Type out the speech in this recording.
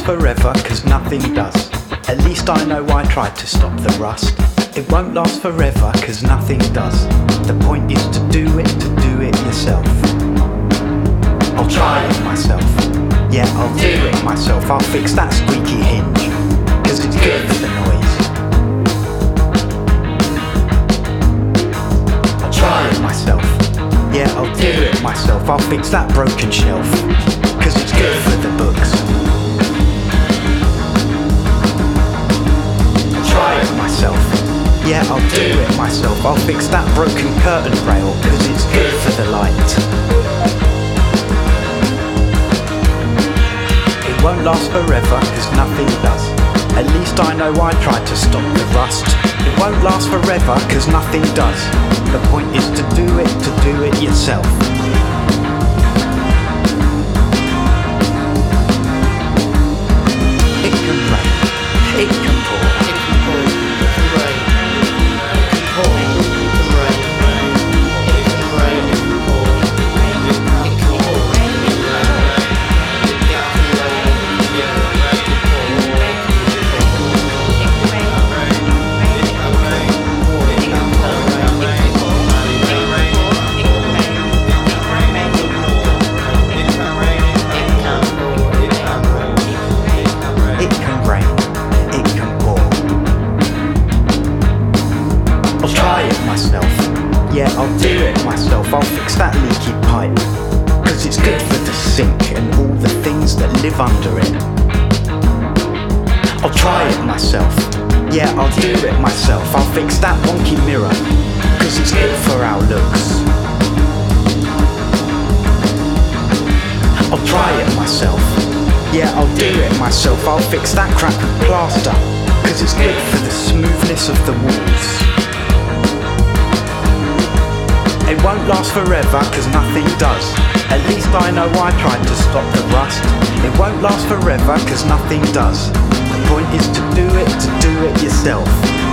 forever, cause nothing does. At least I know I tried to stop the rust. It won't last forever, cause nothing does. The point is to do it yourself. I'll try it myself. Yeah, I'll do it myself. I'll fix that squeaky hinge, cause it's good for the noise. I'll try it myself. Yeah, I'll do it myself. I'll fix that broken shelf, cause it's good for the books. I'll try it myself. Yeah, I'll do it myself. I'll fix that broken curtain rail, cause it's good for the light. It won't last forever, cause nothing does. At least I know I tried to stop the rust. It won't last forever, cause nothing does. The point is to do it yourself. It can rain, it can pour, It can pour, it can rain, it can pour, it can rain, it can rain, it can pour, it can pour, it can rain, it can rain, it can I'll try it myself. Yeah, I'll do it myself. I'll fix that leaky pipe, cause it's good for the sink and all the things that live under it. I'll try it myself. Yeah, I'll do it myself. I'll fix that wonky mirror, cause it's good for our looks. I'll try it myself. Yeah, I'll do it myself. I'll fix that crap plaster, cause it's good for the smoothness of the walls. It won't last forever, cause nothing does. At least I know I tried to stop the rust. It won't last forever, cause nothing does. The point is to do it yourself.